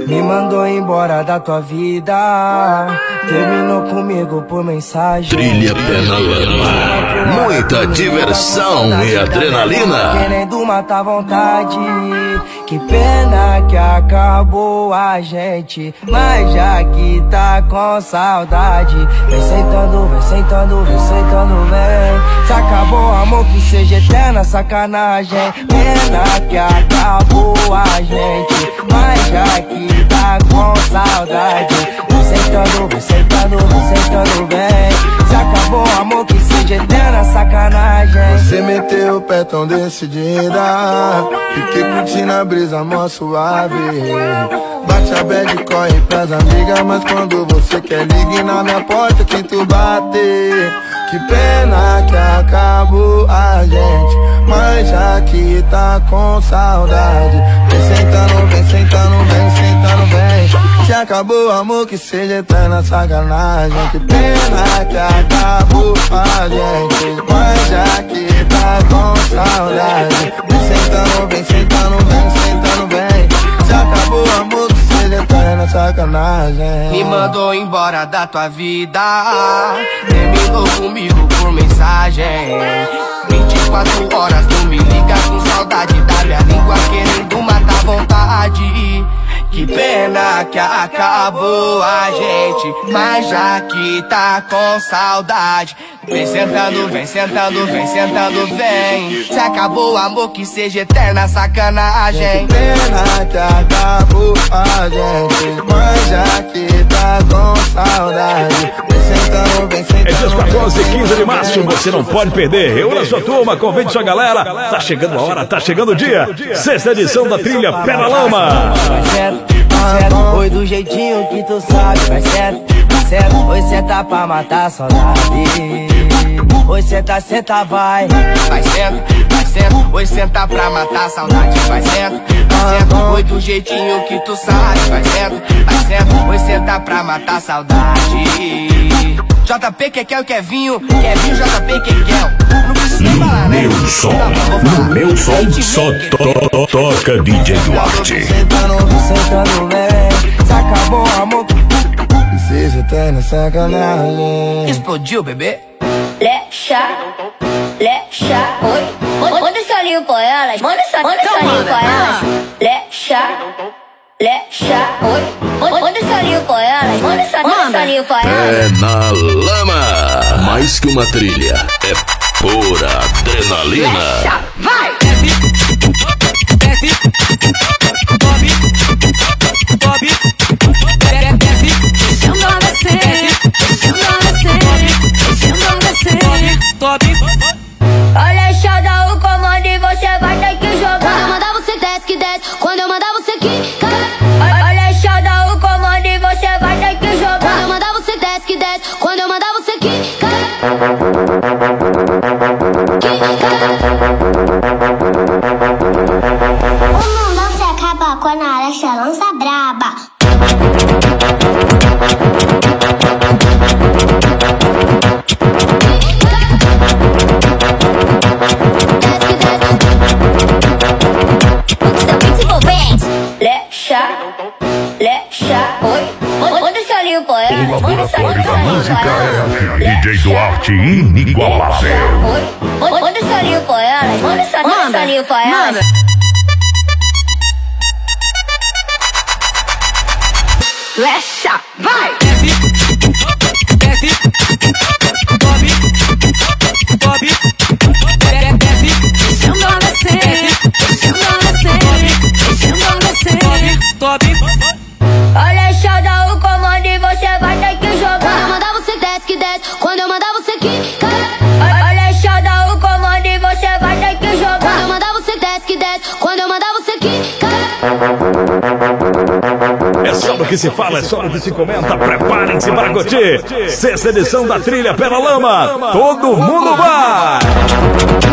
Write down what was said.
Me mandou embora da tua vida, terminou comigo por mensagem. Trilha Pé na Lama, muita diversão e adrenalina. Querendo matar vontade, que pena que acabou a gente, mas já que tá com saudade, vem sentando, vem sentando, vem sentando, vem. Se acabou amor, que seja eterna sacanagem. Pena que acabou a gente, mas já que tá com saudade, vem sentando, vem sentando, vem sentando, vem. Se acabou amor, que seja eterna sacanagem. Você meteu o pé tão decidida, fiquei curtindo a brisa mó suave. Bate a bad, corre pras amigas, mas quando você quer ligue na minha porta que tu bate. Que pena que acabou a gente, mas já que tá com saudade, vem sentando, vem sentando, vem sentando, vem. Se acabou amor, que seja eterna sacanagem. Que pena que acabou a gente, mas já que tá com saudade, vem sentando, vem sentando, vem sentando, vem. Se acabou amor, que seja eterna sacanagem. Me mandou embora da tua vida, terminou comigo por mensagem. 24 horas não me liga, com saudade da minha língua, querendo matar vontade. Que pena que acabou a gente, mas já que tá com saudade, vem sentando, vem sentando, vem sentando, vem. Se acabou amor, que seja eterna sacanagem. Que pena que acabou a gente, mas já que tá com saudade, vem sentando, vem sentando. É dias 14 e 15 de março, você não pode perder. Reúna sua turma, convide sua galera. Tá chegando a hora, tá chegando o dia. Sexta edição da Trilha Pé na Lama. Oi do jeitinho que tu sabe, vai certo, oi senta pra matar a saudade. Oi senta, senta, vai, vai senta, oi senta pra matar a saudade. Vai senta, oi do jeitinho que tu sabe, vai senta, oi senta pra matar a saudade. JP, Kekel, Kevinho, Kevinho, JP, Kekel. Não preciso nem falar, né? Meu som, no meu som, só toca DJ Duarte. Sentando, vem. Se acabou amor, que seja eterna sacanagem. Explodiu, bebê. Lecha, oi. Manda esse olhinho com elas, manda esse olhinho com elas. Lecha, oi. Manda esse olhinho com elas, manda esse olhinho com elas. Pé na Lama, mais que uma trilha, é pura adrenalina. Lecha, vai! Desce, sobe, deixando ela descer, sobe. Olha, dá o comando e você vai ter que jogar. Quando eu mandar você desce que desce, quando eu mandar você quica. Olha, dá o comando e você vai ter que jogar. Quando eu mandar você desce que desce, quando eu mandar você quica. O mundão se acaba quando a Alexa lança braba. Lecha, oi. Manda esse olhinho com ela. O laboratório da música é DJ Duarte inigualável. Oi. Manda esse olhinho com ela. Manda esse olhinho com ela. Lecha, vai! Desce, sobe, deixando ela descer, sobe. Olha, dá o comando e você vai ter que jogar. Quando eu mandar você desce que desce, quando eu mandar você quica. Olha, dá o comando e você vai ter que jogar. Quando eu mandar você desce que desce, quando eu mandar você quica. É só do que se fala, é só do que se comenta. Preparem-se para curtir. Sexta edição da Trilha Pé na Lama. Todo mundo vai!